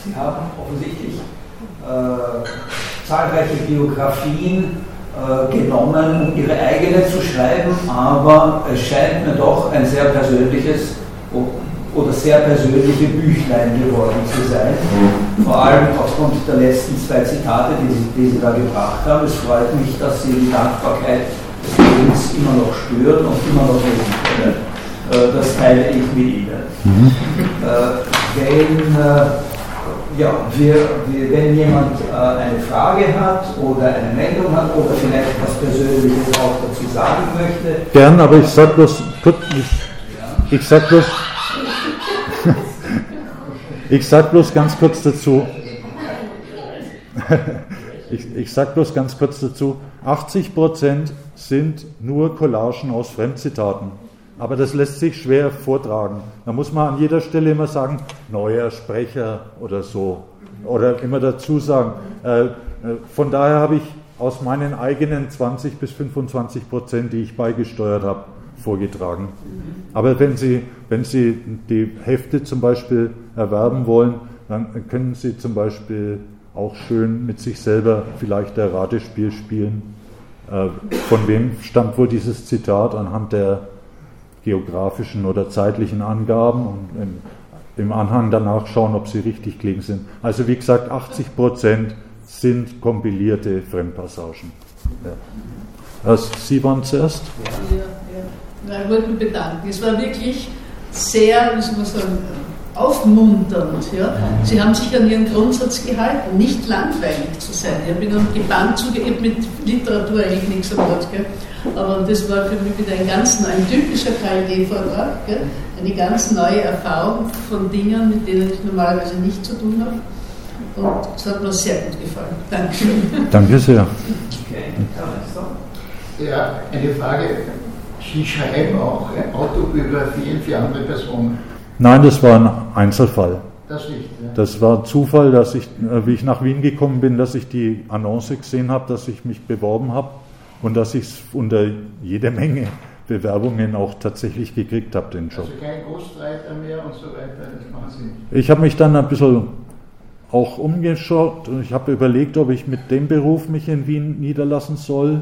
Sie haben offensichtlich zahlreiche Biografien genommen, um Ihre eigene zu schreiben, aber es scheint mir doch ein sehr persönliches oder sehr persönliche Büchlein geworden zu sein. Vor allem aufgrund der letzten 2 Zitate, die Sie da gebracht haben. Es freut mich, dass Sie die Dankbarkeit des Lebens immer noch spüren und immer noch lesen können. Das teile ich mit Ihnen. Wenn jemand eine Frage hat oder eine Meldung hat oder vielleicht was Persönliches auch dazu sagen möchte. Gern, aber ich sage bloß ich sag bloß ganz kurz dazu. Ich sag bloß ganz kurz dazu, 80% sind nur Collagen aus Fremdzitaten. Aber das lässt sich schwer vortragen. Da muss man an jeder Stelle immer sagen, neuer Sprecher oder so. Oder immer dazu sagen. Von daher habe ich aus meinen eigenen 20 bis 25%, die ich beigesteuert habe, vorgetragen. Aber wenn Sie die Hefte zum Beispiel erwerben wollen, dann können Sie zum Beispiel auch schön mit sich selber vielleicht ein Ratespiel spielen. Von wem stammt wohl dieses Zitat anhand der geografischen oder zeitlichen Angaben und im Anhang danach schauen, ob sie richtig gelegen sind. Also wie gesagt, 80% sind kompilierte Fremdpassagen. Ja. Sie waren zuerst? Ja, ich wollte mich bedanken. Es war wirklich sehr, wie soll man sagen, aufmunternd. Ja. Sie haben sich an Ihren Grundsatz gehalten, nicht langweilig zu sein. Ich habe Ihnen gebannt zugegeben, mit Literatur eigentlich nichts am Wort. Aber das war für mich wieder ein typischer KLD-Vortrag, eine ganz neue Erfahrung von Dingen, mit denen ich normalerweise nicht zu tun habe. Und es hat mir sehr gut gefallen. Dankeschön. Danke sehr. Ja, eine Frage. Sie schreiben auch Autobiografien für andere Personen? Nein, das war ein Einzelfall. Das nicht, ja. Das war Zufall, dass ich, wie ich nach Wien gekommen bin, dass ich die Annonce gesehen habe, dass ich mich beworben habe und dass ich es unter jede Menge Bewerbungen auch tatsächlich gekriegt habe, den Job. Also kein Ghostwriter mehr und so weiter, das machen Sie nicht? Ich habe mich dann ein bisschen auch umgeschaut und ich habe überlegt, ob ich mit dem Beruf mich in Wien niederlassen soll.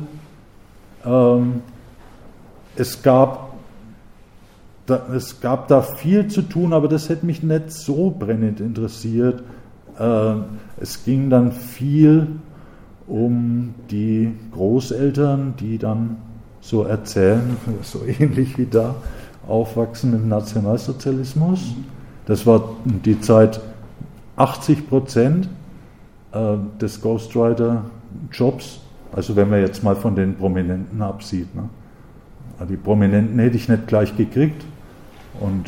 Es gab da viel zu tun, aber das hätte mich nicht so brennend interessiert. Es ging dann viel um die Großeltern, die dann so erzählen, so ähnlich wie da, aufwachsen im Nationalsozialismus. Das war die Zeit 80% des Ghostwriter-Jobs, also wenn man jetzt mal von den Prominenten absieht. Ne? Die Prominenten hätte ich nicht gleich gekriegt und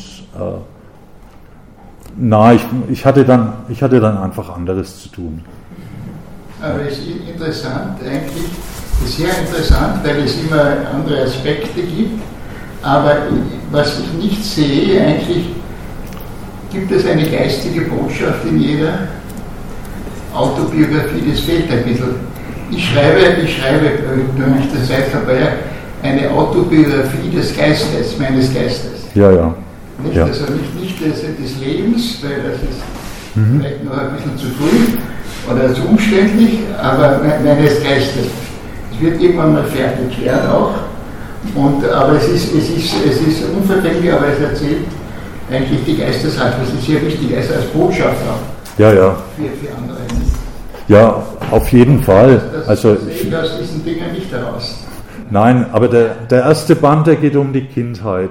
ich hatte dann einfach anderes zu tun. Aber es ist interessant eigentlich, es ist sehr interessant, weil es immer andere Aspekte gibt, aber was ich nicht sehe, eigentlich gibt es eine geistige Botschaft in jeder Autobiografie, das fehlt ein bisschen. Ich schreibe, durch die Zeit vorbei, eine Autobiografie des Geistes, meines Geistes. Ja, ja. Nicht, ja. Also nicht des Lebens, weil das ist vielleicht noch ein bisschen zu früh oder zu umständlich, aber meines Geistes. Es wird irgendwann mal fertig werden auch. Aber es ist unverfänglich, aber es erzählt eigentlich die Geisteshaltung. Das ist sehr wichtig, also als Botschaft auch. Ja, ja. Für andere. Ja, auf jeden Fall. Das sehe ich aus diesen Dingen nicht heraus. Nein, aber der erste Band, der geht um die Kindheit.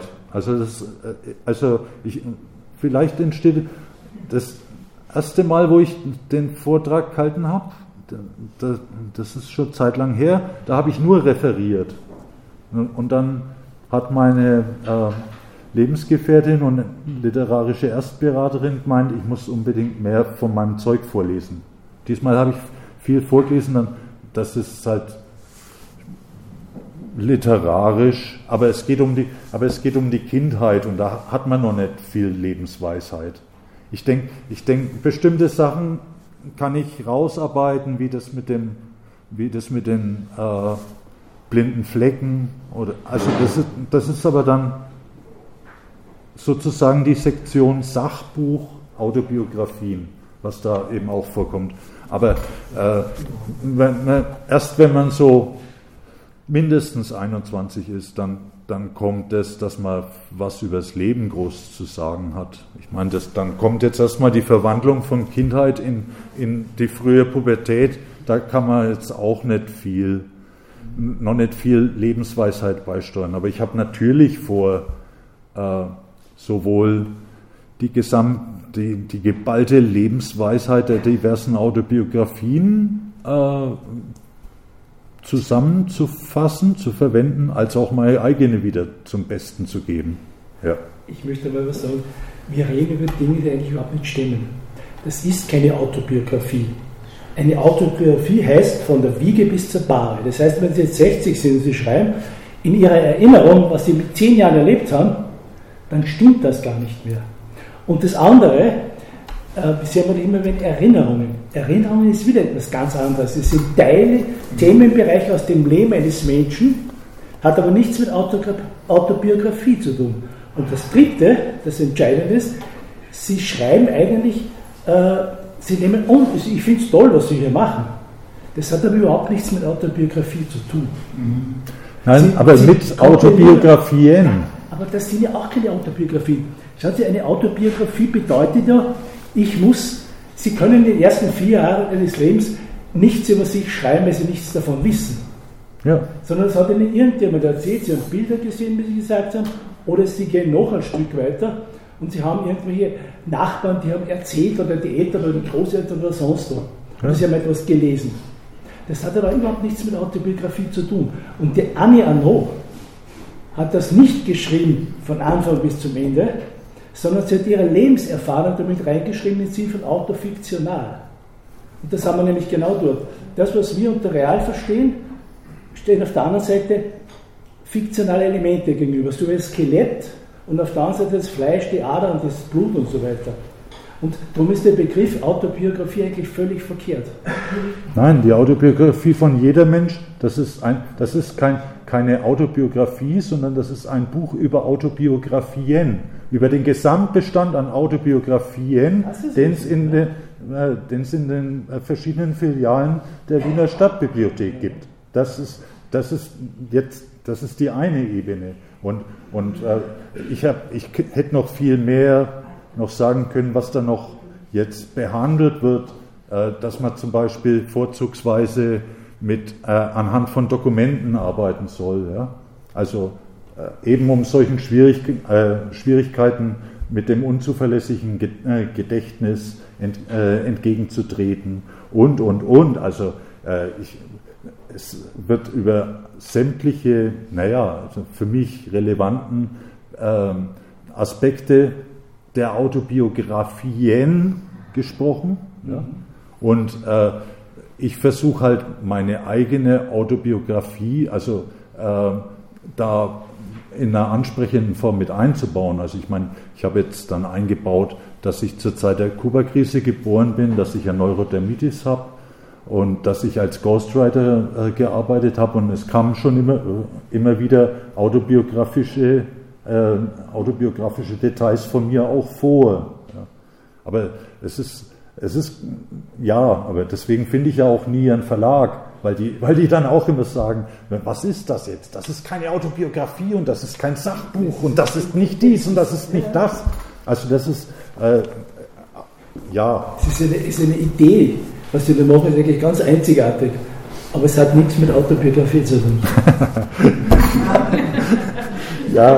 Vielleicht entsteht das erste Mal, wo ich den Vortrag gehalten habe, das ist schon Zeit lang her, da habe ich nur referiert. Und dann hat meine Lebensgefährtin und literarische Erstberaterin gemeint, ich muss unbedingt mehr von meinem Zeug vorlesen. Diesmal habe ich viel vorgelesen, das ist halt literarisch, aber es geht um die Kindheit und da hat man noch nicht viel Lebensweisheit. Ich denke, bestimmte Sachen kann ich rausarbeiten, wie das mit den blinden Flecken das ist aber dann sozusagen die Sektion Sachbuch Autobiografien. was da eben auch vorkommt. Aber erst wenn man so mindestens 21 ist, dann kommt es, dass man was über das Leben groß zu sagen hat. Ich meine, dann kommt jetzt erstmal die Verwandlung von Kindheit in die frühe Pubertät. Da kann man jetzt auch noch nicht viel Lebensweisheit beisteuern. Aber ich habe natürlich vor, sowohl die geballte Lebensweisheit der diversen Autobiografien zusammenzufassen, zu verwenden, als auch meine eigene wieder zum Besten zu geben. Ja. Ich möchte mal was sagen. Wir reden über Dinge, die eigentlich überhaupt nicht stimmen. Das ist keine Autobiografie. Eine Autobiografie heißt von der Wiege bis zur Bahre. Das heißt, wenn Sie jetzt 60 sind und Sie schreiben, in Ihrer Erinnerung, was Sie mit 10 Jahren erlebt haben, dann stimmt das gar nicht mehr. Und das andere, bisher haben wir immer mit Erinnerungen. Erinnerungen ist wieder etwas ganz anderes. Es sind Teile, Themenbereiche aus dem Leben eines Menschen, hat aber nichts mit Autobiografie zu tun. Und das Dritte, das entscheidend ist, Sie schreiben eigentlich, Sie nehmen, und ich finde es toll, was Sie hier machen. Das hat aber überhaupt nichts mit Autobiografie zu tun. Nein, aber mit Autobiografien. Aber das sind ja auch keine Autobiografien. Schauen Sie, eine Autobiografie bedeutet ja, Sie können in den ersten 4 Jahren Ihres Lebens nichts über sich schreiben, weil Sie nichts davon wissen. Ja. Sondern es hat Ihnen irgendjemand erzählt, Sie haben Bilder gesehen, wie Sie gesagt haben, oder Sie gehen noch ein Stück weiter und Sie haben irgendwelche Nachbarn, die haben erzählt, oder die Eltern oder die Großeltern oder sonst wo. Oder Sie haben etwas gelesen. Das hat aber überhaupt nichts mit Autobiografie zu tun. Und die Annie Arnaud hat das nicht geschrieben von Anfang bis zum Ende, sondern sie hat ihre Lebenserfahrung damit reingeschrieben im Sinne von autofiktional. Und das haben wir nämlich genau dort. Das, was wir unter real verstehen, stehen auf der anderen Seite fiktionale Elemente gegenüber, so wie das Skelett und auf der anderen Seite das Fleisch, die Adern, das Blut und so weiter. Und darum ist der Begriff Autobiografie eigentlich völlig verkehrt. Nein, die Autobiografie von jeder Mensch, das ist keine Autobiografie, sondern das ist ein Buch über Autobiografien, über den Gesamtbestand an Autobiografien, den es in den verschiedenen Filialen der Wiener Stadtbibliothek gibt. Das ist die eine Ebene. Und ich hätte noch viel mehr noch sagen können, was da noch jetzt behandelt wird, dass man zum Beispiel vorzugsweise anhand von Dokumenten arbeiten soll. Ja? Also eben um solchen Schwierigkeiten mit dem unzuverlässigen Gedächtnis entgegenzutreten und. Also es wird über sämtliche, also für mich relevanten Aspekte der Autobiografien gesprochen. Ja? Und ich versuche halt meine eigene Autobiografie, also da in einer ansprechenden Form mit einzubauen. Also ich meine, ich habe jetzt dann eingebaut, dass ich zur Zeit der Kuba-Krise geboren bin, dass ich eine Neurodermitis habe und dass ich als Ghostwriter gearbeitet habe, und es kamen schon immer wieder autobiografische Details von mir auch vor. Ja. Aber aber deswegen finde ich ja auch nie einen Verlag, weil die dann auch immer sagen, was ist das jetzt? Das ist keine Autobiografie und das ist kein Sachbuch und das ist nicht dies und das ist nicht das. Also das ist, Es ist eine Idee, was Sie da machen, ist eigentlich ganz einzigartig, aber es hat nichts mit Autobiografie zu tun. Ja.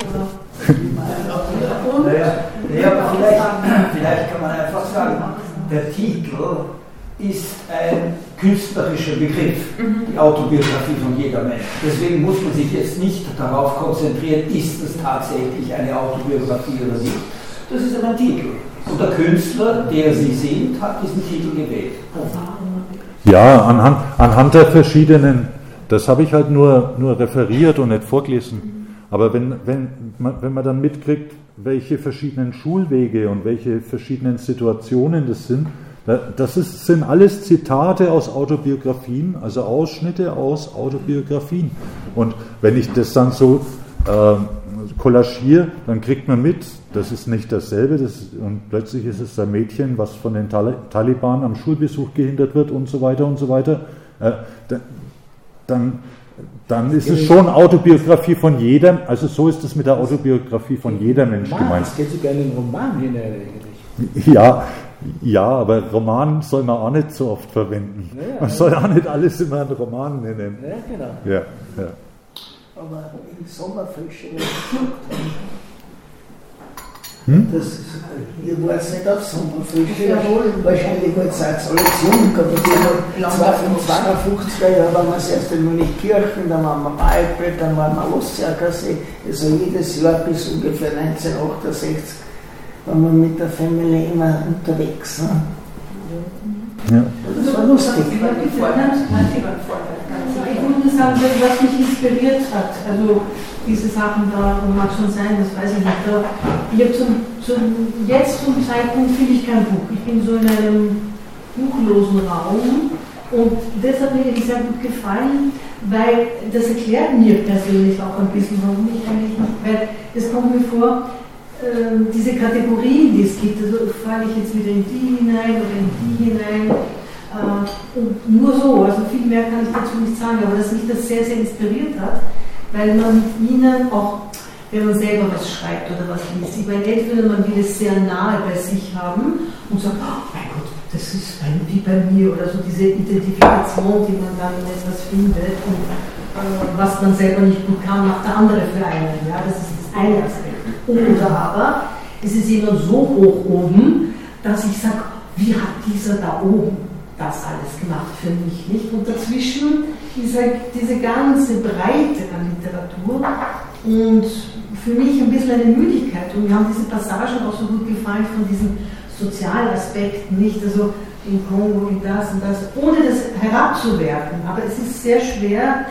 Aber vielleicht kann man einfach sagen, der Titel ist ein künstlerischer Begriff, die Autobiografie von jeder Mensch. Deswegen muss man sich jetzt nicht darauf konzentrieren, ist es tatsächlich eine Autobiografie oder nicht. Das ist ein Titel. Und der Künstler, der Sie sind, hat diesen Titel gewählt. Ja, anhand der verschiedenen, das habe ich halt nur referiert und nicht vorgelesen. Aber wenn man dann mitkriegt, welche verschiedenen Schulwege und welche verschiedenen Situationen das sind alles Zitate aus Autobiografien, also Ausschnitte aus Autobiografien. Und wenn ich das dann so kollagiere, dann kriegt man mit, das ist nicht dasselbe, und plötzlich ist es ein Mädchen, was von den Taliban am Schulbesuch gehindert wird und so weiter und so weiter. Dann ist es schon Autobiografie von jedem, also so ist es mit der Autobiografie von jeder Mensch gemeint. Das geht sogar in den Roman hinein eigentlich. Ja, aber Roman soll man auch nicht so oft verwenden. Naja, man soll auch nicht alles immer einen Roman nennen. Ja, genau. Ja. Aber im Sommerfrische ihr wart nicht auf Sommerfrische, wahrscheinlich wollt ihr jetzt alle jung, aber die haben 52er Jahren waren wir das erste Mal in Kirchen, dann waren wir Balbel, dann waren wir Ostseerkersee, also jedes Jahr bis ungefähr 1968 waren wir mit der Family immer unterwegs. Ne? Ja. Das war lustig. Ich würde sagen, was mich inspiriert hat, also diese Sachen da, mag schon sein, das weiß ich nicht. Ich habe jetzt zum Zeitpunkt finde ich kein Buch. Ich bin so in einem buchlosen Raum und das hat mir sehr gut gefallen, weil das erklärt mir persönlich auch ein bisschen, warum ich eigentlich nicht, weil es kommt mir vor, diese Kategorien, die es gibt, also falle ich jetzt wieder in die hinein oder in die hinein. Und nur so, also viel mehr kann ich dazu nicht sagen, aber dass mich das sehr, sehr inspiriert hat, weil man mit ihnen auch, wenn man selber was schreibt oder was liest, ich meine, entweder man will es sehr nahe bei sich haben und sagt, oh mein Gott, das ist wie bei mir, oder so diese Identifikation, die man dann in etwas findet und was man selber nicht gut kann, macht der andere für einen, ja, das ist das eine Aspekt. Oder aber, es ist jemand so hoch oben, dass ich sage, wie hat dieser da oben das alles gemacht für mich, nicht? Und dazwischen diese ganze Breite an Literatur und für mich ein bisschen eine Müdigkeit. Und mir haben diese Passagen auch so gut gefallen von diesen Sozialaspekten, nicht? Also im Kongo, in das und das, ohne das herabzuwerten. Aber es ist sehr schwer,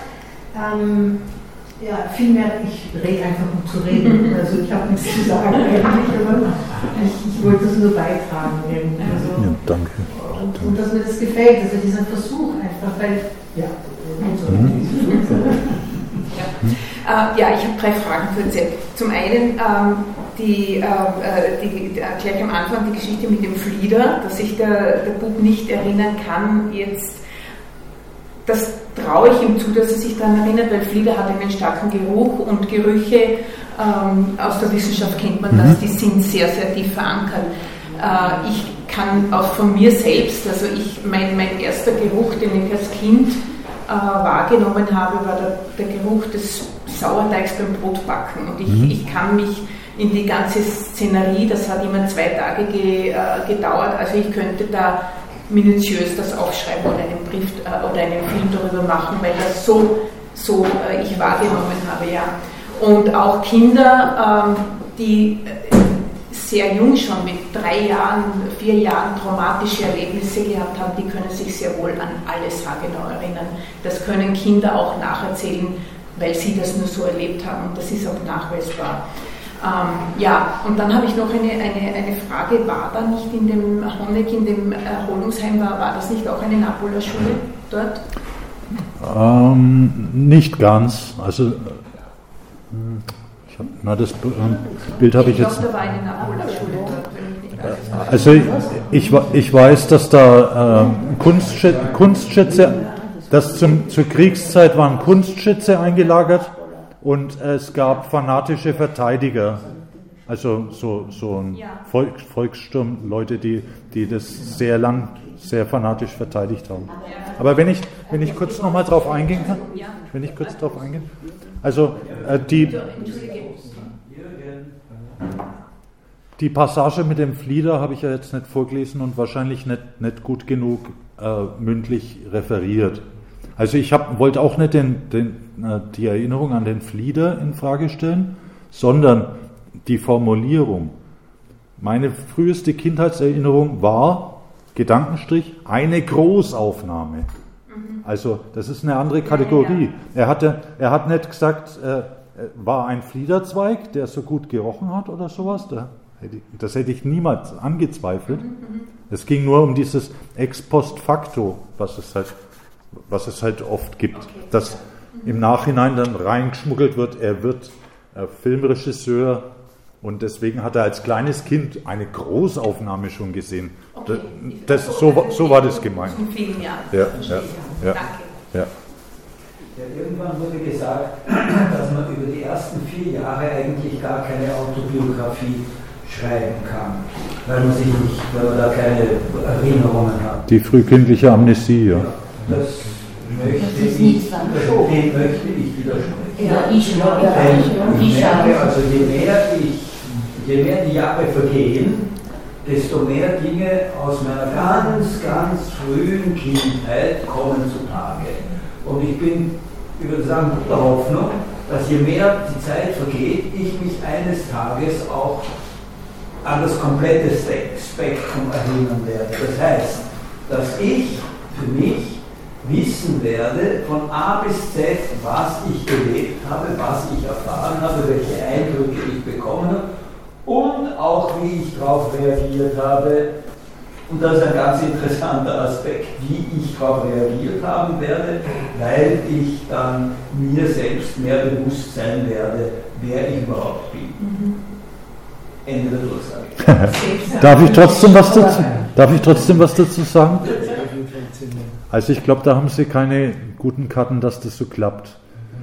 vielmehr, ich rede einfach um zu reden. Also ich habe nichts zu sagen eigentlich, aber ich wollte das nur beitragen. Also, ja, danke. Und dass mir das gefällt, also dieser Versuch einfach, weil, ich habe 3 Fragen für Sie. Zum einen gleich am Anfang die Geschichte mit dem Flieder, dass sich der Bub nicht erinnern kann, jetzt, das traue ich ihm zu, dass er sich daran erinnert, weil Flieder hat einen starken Geruch und Gerüche, aus der Wissenschaft kennt man das, die sind sehr, sehr tief verankert. Ich kann auch von mir selbst, also mein erster Geruch, den ich als Kind wahrgenommen habe, war der Geruch des Sauerteigs beim Brotbacken. Und ich kann mich in die ganze Szenerie, das hat immer 2 Tage gedauert, also ich könnte da minutiös das aufschreiben oder einen Brief oder einen Film darüber machen, weil das so ich wahrgenommen habe, ja. Und auch Kinder, die sehr jung schon mit 3 Jahren, 4 Jahren traumatische Erlebnisse gehabt haben, die können sich sehr wohl an alles haargenau erinnern. Das können Kinder auch nacherzählen, weil sie das nur so erlebt haben und das ist auch nachweisbar. Und dann habe ich noch eine Frage, war da nicht in dem Honeck, in dem Erholungsheim, war das nicht auch eine Napola-Schule dort? Nicht ganz, also das Bild habe ich jetzt. Ich glaube, da war eine Napola-Schule dort, wenn ich nicht alles weiß. Also ich weiß, dass da Kunstschätze, dass zur Kriegszeit waren Kunstschätze eingelagert und es gab fanatische Verteidiger, also so ein Volkssturm, Leute, die das sehr lang, sehr fanatisch verteidigt haben. Aber wenn ich kurz nochmal drauf eingehen kann, also die Passage mit dem Flieder habe ich ja jetzt nicht vorgelesen und wahrscheinlich nicht gut genug mündlich referiert. Also ich wollte auch nicht die Erinnerung an den Flieder in Frage stellen, sondern die Formulierung. Meine früheste Kindheitserinnerung war, Gedankenstrich, eine Großaufnahme. Also das ist eine andere Kategorie. Er hat nicht gesagt, war ein Fliederzweig, der so gut gerochen hat oder sowas. Das hätte ich niemals angezweifelt. Es ging nur um dieses Ex post facto, was es halt oft gibt, dass im Nachhinein dann reingeschmuggelt wird, er wird Filmregisseur und deswegen hat er als kleines Kind eine Großaufnahme schon gesehen. Okay. So war das gemeint. Zum Film, ja. Ja. Danke. Ja. Ja, irgendwann wurde gesagt, dass man über die ersten 4 Jahre eigentlich gar keine Autobiografie schreiben kann, weil man da keine Erinnerungen hat. Die frühkindliche Amnesie, ja. Das möchte ich widersprechen. Ja, ich merke, also je mehr die Jahre vergehen, desto mehr Dinge aus meiner ganz, ganz frühen Kindheit kommen zutage. Und ich bin, ich würde sagen, guter Hoffnung, dass je mehr die Zeit vergeht, ich mich eines Tages auch an das komplette Spektrum erinnern werde. Das heißt, dass ich für mich wissen werde von A bis Z, was ich erlebt habe, was ich erfahren habe, welche Eindrücke ich bekommen habe und auch wie ich darauf reagiert habe. Und das ist ein ganz interessanter Aspekt, wie ich darauf reagiert haben werde, weil ich dann mir selbst mehr bewusst sein werde, wer ich überhaupt bin. Ende der Durchsage. Darf ich trotzdem was dazu sagen? Also ich glaube, da haben Sie keine guten Karten, dass das so klappt.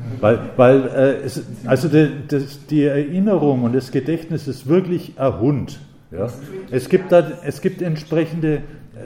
Weil die Erinnerung und das Gedächtnis ist wirklich ein Hund. Ja? Es gibt entsprechende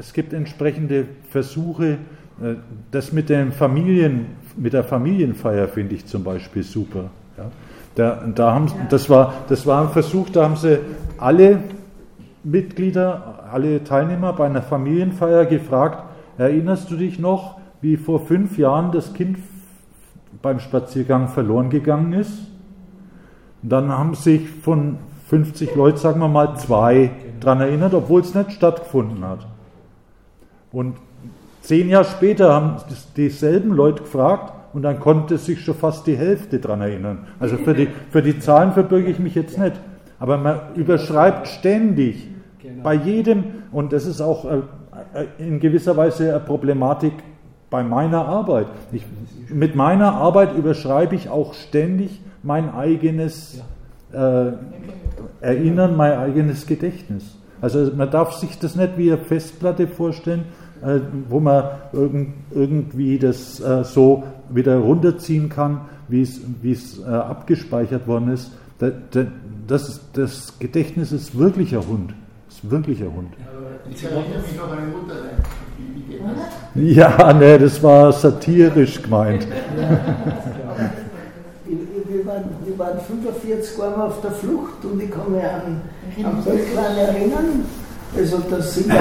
Versuche, das mit der Familienfeier finde ich zum Beispiel super. Ja? Das war ein Versuch, da haben sie alle Mitglieder, alle Teilnehmer bei einer Familienfeier gefragt, erinnerst du dich noch, wie vor 5 Jahren das Kind beim Spaziergang verloren gegangen ist? Und dann haben sich von 50 Leuten, sagen wir mal, 2 daran erinnert, obwohl es nicht stattgefunden hat. Und 10 Jahre später haben dieselben Leute gefragt und dann konnte sich schon fast die Hälfte daran erinnern. Also für die Zahlen verbürge ich mich jetzt nicht. Aber man überschreibt ständig bei jedem, und das ist auch in gewisser Weise eine Problematik bei meiner Arbeit. Mit meiner Arbeit überschreibe ich auch ständig mein eigenes Erinnern, mein eigenes Gedächtnis. Also man darf sich das nicht wie eine Festplatte vorstellen, wo man irgendwie das so wieder runterziehen kann, wie es abgespeichert worden ist. Das Gedächtnis ist wirklich ein Hund. Ist wirklich ein Hund. Ich erinnere mich noch an meine Mutter rein. Wie geht das? Ja, ne, das war satirisch gemeint. Wir waren 45 Jahre auf der Flucht und ich kann mich an Böcklein erinnern. Also wir sind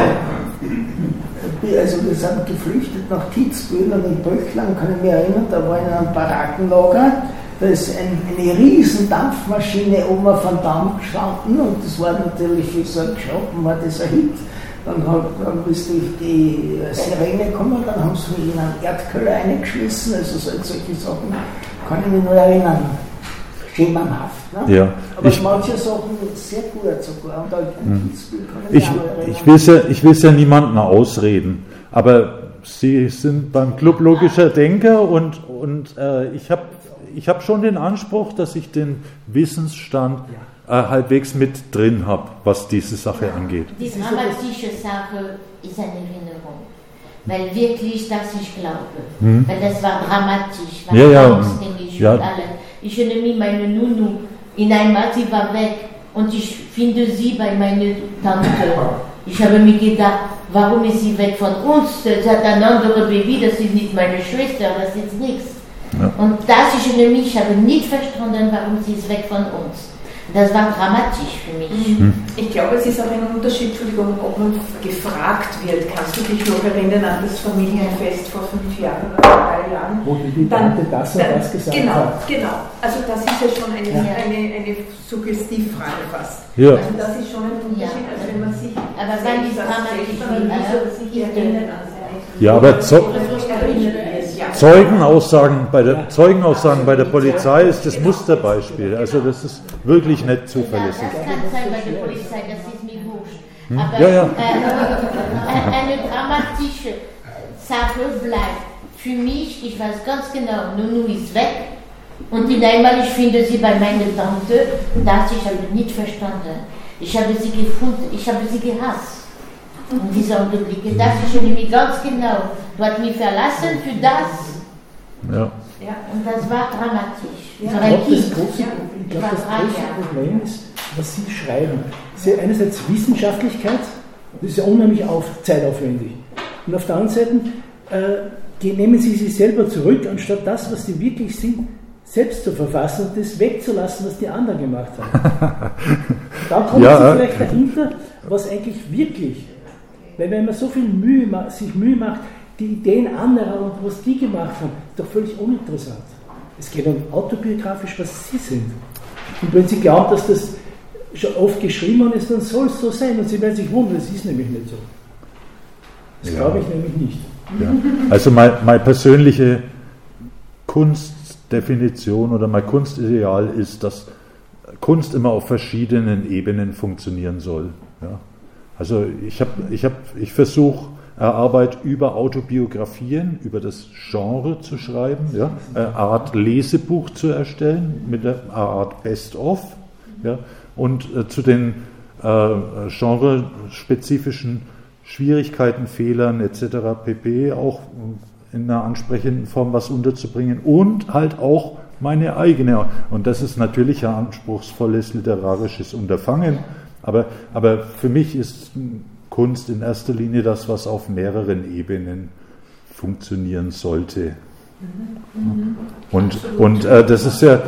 geflüchtet nach Kitzbühel und in Böcklein kann ich mich erinnern, da war ich in einem Barackenlager. Da ist eine riesen Dampfmaschine oben auf dem Damm gestanden und das war natürlich für so ein Geschoppen, war das ein Hit. Dann ist die Sirene gekommen, dann haben sie mich in einen Erdköller reingeschmissen, also solche Sachen kann ich mich nur erinnern. Schemenhaft. Ne? Ja, aber manche Sachen sehr gut sogar. Und ein Kitzbühel kann ich mich auch erinnern. Ich will es ja niemandem ausreden, aber Sie sind beim Club Logischer Denker und ich habe schon den Anspruch, dass ich den Wissensstand halbwegs mit drin habe, was diese Sache angeht. Die dramatische Sache ist eine Erinnerung, weil wirklich das ich glaube, weil das war dramatisch, war angstständig und alle. Ich erinnere mich meine Nunu, in einmal sie war weg und ich finde sie bei meiner Tante. Ich habe mir gedacht, warum ist sie weg von uns? Sie hat ein anderes Baby, das ist nicht meine Schwester, das ist nichts. Ja. Und das ich erinnere mich, ich habe nicht verstanden, warum sie ist weg von uns. Das war dramatisch für mich. Ich glaube, es ist auch ein Unterschied, Entschuldigung, ob man gefragt wird. Kannst du dich noch erinnern an das Familienfest vor 5 Jahren oder 3 Jahren? Wo die Tante das und das gesagt hat. Genau. Also das ist ja schon eine Suggestivfrage fast. Ja. Also das ist schon ein Unterschied, als wenn man sich... Aber wann ist dramatisch? sich erinnern an ja, aber Zeugenaussagen bei der Polizei ist das Musterbeispiel. Also das ist wirklich nicht zuverlässig. Ja, das kann sein bei der Polizei, das ist mir wurscht. Aber eine dramatische Sache bleibt. Für mich, ich weiß ganz genau, Nunu ist weg Und in einmal, ich finde sie bei meiner Tante, das ich habe nicht verstanden. Ich habe sie gefunden, ich habe sie gehasst. In dieser Augenblicke, das ich nämlich ganz genau. Du hast mich verlassen für das. Ja. Ja, und das war dramatisch. Ich glaube, das große Problem ist, was Sie schreiben. Das ist ja einerseits Wissenschaftlichkeit, das ist ja unheimlich zeitaufwendig. Und auf der anderen Seite nehmen Sie sich selber zurück, anstatt das, was Sie wirklich sind, selbst zu verfassen und das wegzulassen, was die anderen gemacht haben. Da kommt Sie vielleicht dahinter, was eigentlich wirklich, weil wenn man so viel sich Mühe macht, die Ideen anderer und was die gemacht haben, ist doch völlig uninteressant. Es geht um autobiografisch, was Sie sind. Und wenn Sie glauben, dass das schon oft geschrieben ist, dann soll es so sein. Und Sie werden sich wundern, es ist nämlich nicht so. Das glaube ich nämlich nicht. Ja. Also meine persönliche Kunstdefinition oder mein Kunstideal ist, dass Kunst immer auf verschiedenen Ebenen funktionieren soll. Ja. Also ich versuche, Arbeit über Autobiografien, über das Genre zu schreiben, ja, eine Art Lesebuch zu erstellen, mit einer Art Best-of, ja, und zu den genrespezifischen Schwierigkeiten, Fehlern etc. pp. Auch in einer ansprechenden Form was unterzubringen und halt auch meine eigene. Und das ist natürlich ein anspruchsvolles literarisches Unterfangen, aber für mich ist Kunst in erster Linie das, was auf mehreren Ebenen funktionieren sollte. Und das ist ja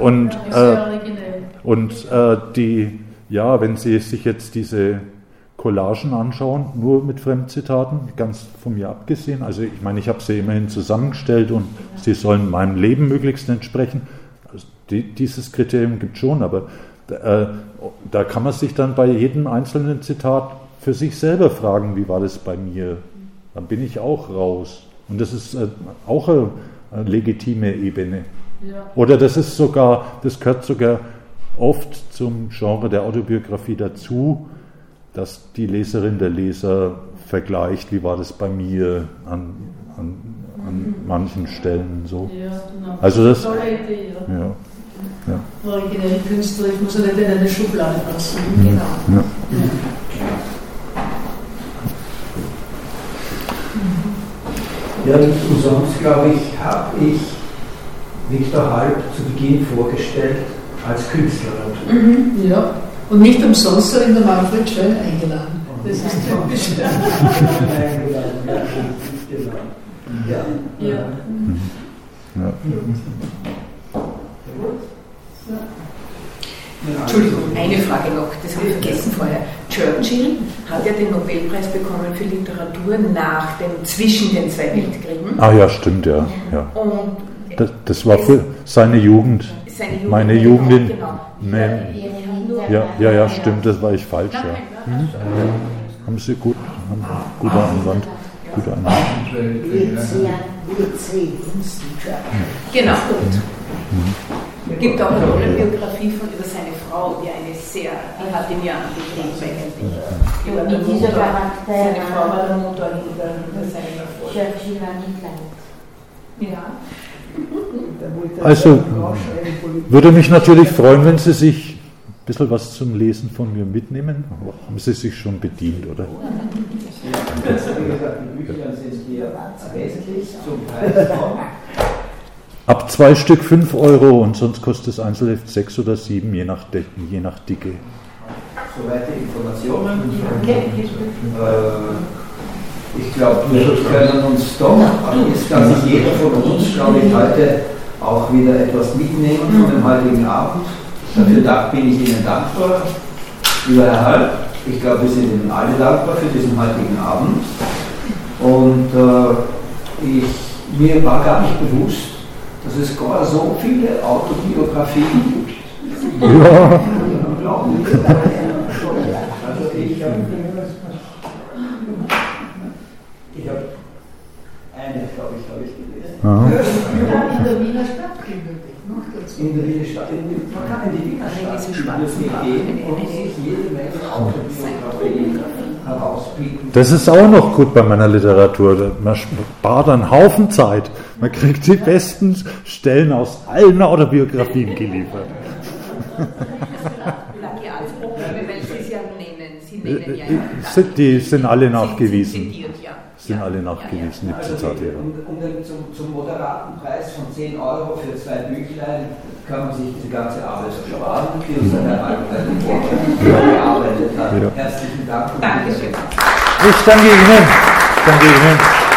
wenn Sie sich jetzt diese Collagen anschauen, nur mit Fremdzitaten, ganz von mir abgesehen. Also ich meine, ich habe sie immerhin zusammengestellt und sie sollen meinem Leben möglichst entsprechen. Also dieses Kriterium gibt es schon, aber da kann man sich dann bei jedem einzelnen Zitat für sich selber fragen, wie war das bei mir? Dann bin ich auch raus. Und das ist auch eine legitime Ebene. Ja. Oder das gehört sogar oft zum Genre der Autobiografie dazu, dass die Leserin, der Leser vergleicht, wie war das bei mir an manchen Stellen so. Ja, genau. Also das tolle Idee, ja. Originelle Künstler, ich muss ja nicht in eine Schublade passen. Genau. Ja. Ja, nicht umsonst, glaube ich, habe ich Viktor Halb zu Beginn vorgestellt als Künstler. Ja, und nicht umsonst hat ihn der Manfred Schön eingeladen. Das ist typisch. Entschuldigung, eine Frage noch, das habe ich vergessen vorher. Churchill hat ja den Nobelpreis bekommen für Literatur zwischen den zwei Weltkriegen. Ah ja, stimmt, ja. Und das war für seine Jugend. Meine Jugend in... Genau. Ja, stimmt, das war ich falsch. Ja. Haben Sie guter Einwand. Genau. Es gibt auch eine tolle Biografie über seine Frau, die hat ihn ja angetrieben eigentlich. Seine Frau war der Motor hinter seinem Erfolg. Churchill war nicht leicht. Ja. Also würde mich natürlich freuen, wenn Sie sich ein bisschen was zum Lesen von mir mitnehmen. Haben Sie sich schon bedient, oder? Ja, wie gesagt, die Bücher sind hier wesentlich zum Preis von. Ab 2 Stück 5 Euro und sonst kostet das Einzelheft 6 oder 7, je nach Dicke. Soweit die Informationen. Ich glaube, wir können uns doch, jetzt kann sich jeder von uns, glaube ich, heute auch wieder etwas mitnehmen von dem heutigen Abend. Dafür bin ich Ihnen dankbar, lieber Herr Halb. Ich glaube, wir sind Ihnen alle dankbar für diesen heutigen Abend. Und mir war gar nicht bewusst, dass es gar so viele Autobiografien gibt. Ja. Also ich habe eine, glaube ich, gelesen. In der Wiener Stadtbibliothek. In der Wiener Stadtbibliothek. Man kann in die Wiener Stadtbibliothek gehen und sich jede Menge Autobiografien herauspicken. Das ist auch noch gut bei meiner Literatur. Man spart einen Haufen Zeit. Man kriegt die besten Stellen aus allen Autobiografien geliefert. Die sind alle nachgewiesen. Sind alle nachgewiesen, die Zitate. Zum moderaten Preis von 10 € für 2 Büchlein kann man sich diese ganze Arbeit ersparen, die uns Herr Albrecht gearbeitet hat. Ja. Herzlichen Dank. Dankeschön. Ich danke Ihnen.